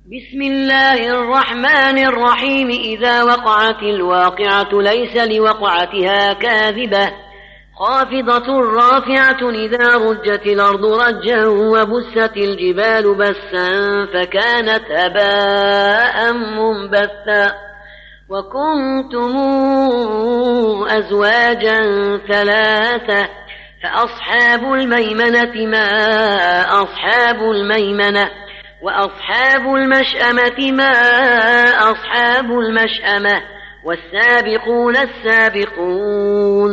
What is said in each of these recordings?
بسم الله الرحمن الرحيم. إذا وقعت الواقعة ليس لوقعتها كاذبة خافضة رافعة إذا رجت الأرض رجا وبست الجبال بسا فكانت هباء منبثا وكنتم أزواجا ثلاثة فأصحاب الميمنة ما أصحاب الميمنة وأصحاب المشأمة ما أصحاب المشأمة والسابقون السابقون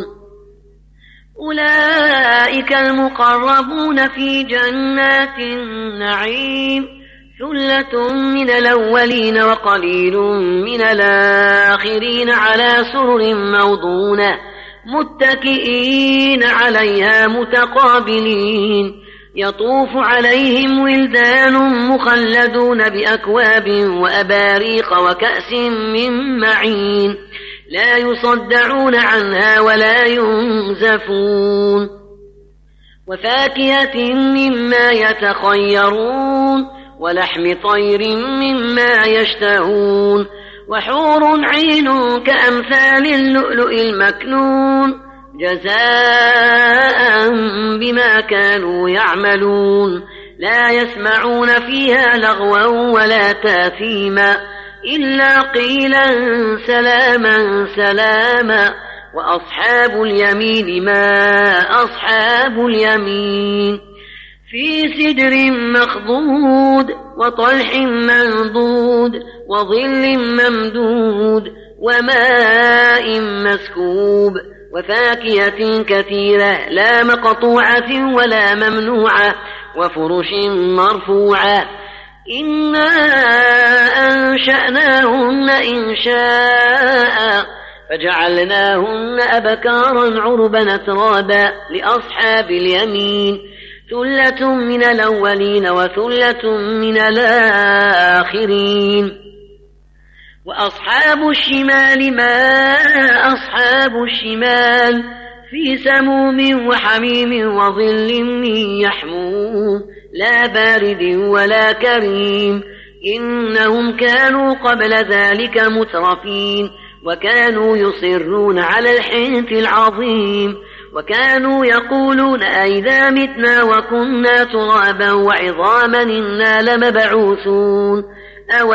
أولئك المقربون في جنات النعيم ثلة من الأولين وقليل من الآخرين على سرر موضونة متكئين عليها متقابلين يطوف عليهم ولدان مخلدون بأكواب وأباريق وكأس من معين لا يصدعون عنها ولا ينزفون وفاكهة مما يتخيرون ولحم طير مما يشتهون وحور عين كأمثال اللؤلؤ المكنون جزاء بما كانوا يعملون لا يسمعون فيها لغوا ولا تاثيما إلا قيلا سلاما سلاما وأصحاب اليمين ما أصحاب اليمين في سدر مخضود وطلح منضود وظل ممدود وماء مسكوب وفاكهة كثيرة لا مقطوعة ولا ممنوعة وفرش مرفوعة إنا أنشأناهن إنشاء فجعلناهن أبكارا عربا أترابا لأصحاب اليمين ثلة من الأولين وثلة من الآخرين وأصحاب الشمال ما أصحاب الشمال في سموم وحميم وظل من يحموم لا بارد ولا كريم إنهم كانوا قبل ذلك مترفين وكانوا يصرون على الحنث العظيم وكانوا يقولون أئذا متنا وكنا ترابا وعظاما إنا لمبعوثون أو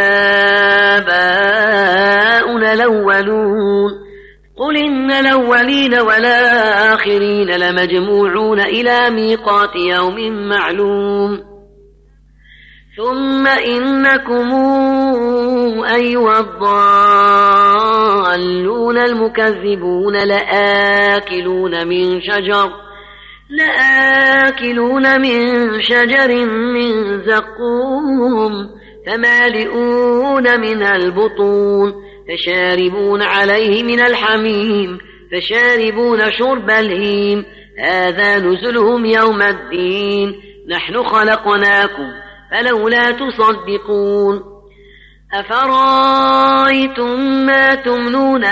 آباؤنا الأولون قل إن الأولين والآخرين لمجموعون إلى ميقات يوم معلوم ثم إنكم أيها الضالون المكذبون لآكلون من شجر من زقوم فمالئون منها البطون فشاربون عليه من الحميم فشاربون شرب الهيم هذا نزلهم يوم الدين نحن خلقناكم فلولا تصدقون أفرأيتم ما تمنون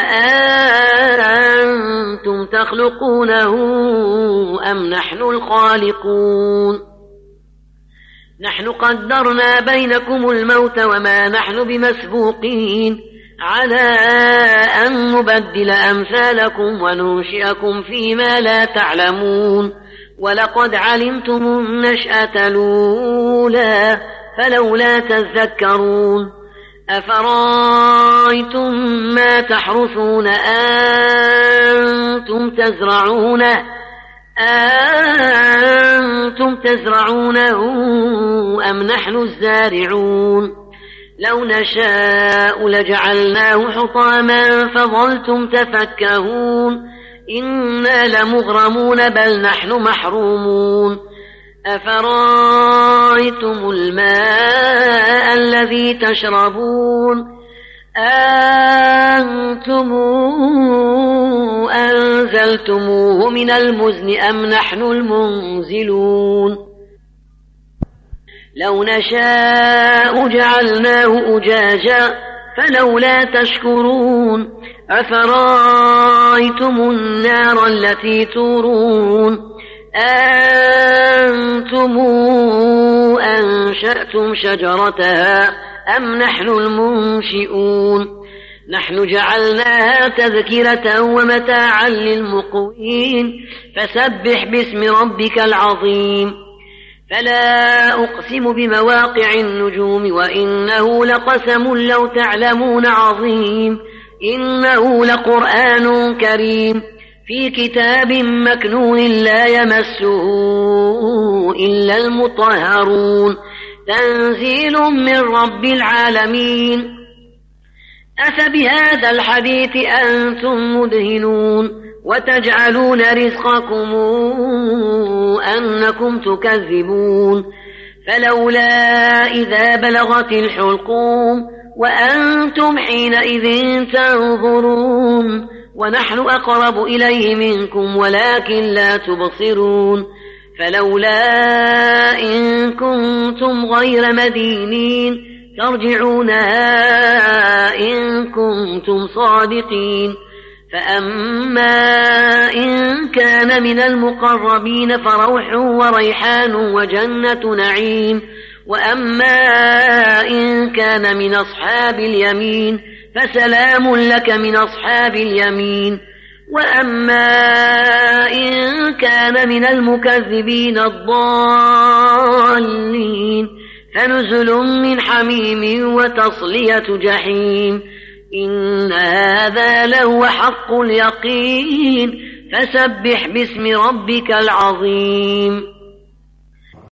أأنتم تخلقونه أم نحن الخالقون نحن قدرنا بينكم الموت وما نحن بمسبوقين على أن نبدل أمثالكم وننشئكم فيما لا تعلمون ولقد علمتم النشأة الأولى فلولا تذكرون أفرأيتم ما تحرثون أنتم تزرعونه أم نحن الزارعون لو نشاء لجعلناه حطاما فظلتم تفكهون إنا لمغرمون بل نحن محرومون أفرأيتم الماء الذي تشربون أنتم أنزلتموه من المزن أم نحن المنزلون لو نشاء جعلناه أجاجا فلولا تشكرون أفرأيتم النار التي تورون أأنتم أنشأتم شجرتها أم نحن المنشئون نحن جعلناها تذكرة ومتاعا للمقوين فسبح باسم ربك العظيم فلا أقسم بمواقع النجوم وإنه لقسم لو تعلمون عظيم إنه لقرآن كريم في كتاب مكنون لا يمسه إلا المطهرون تنزيل من رب العالمين أفبهذا الحديث أنتم مدهنون وتجعلون رزقكم أنكم تكذبون فلولا إذا بلغت الحلقوم وأنتم حينئذ تنظرون ونحن أقرب إليه منكم ولكن لا تبصرون فلولا إن كنتم غير مدينين ترجعونها إن كنتم صادقين فأما إن كان من المقربين فروح وريحان وجنة نعيم وأما إن كان من أصحاب اليمين فسلام لك من أصحاب اليمين وأما إن كان من المكذبين الضالين فنزل من حميم وتصلية جحيم إن هذا لهو حق اليقين فسبح باسم ربك العظيم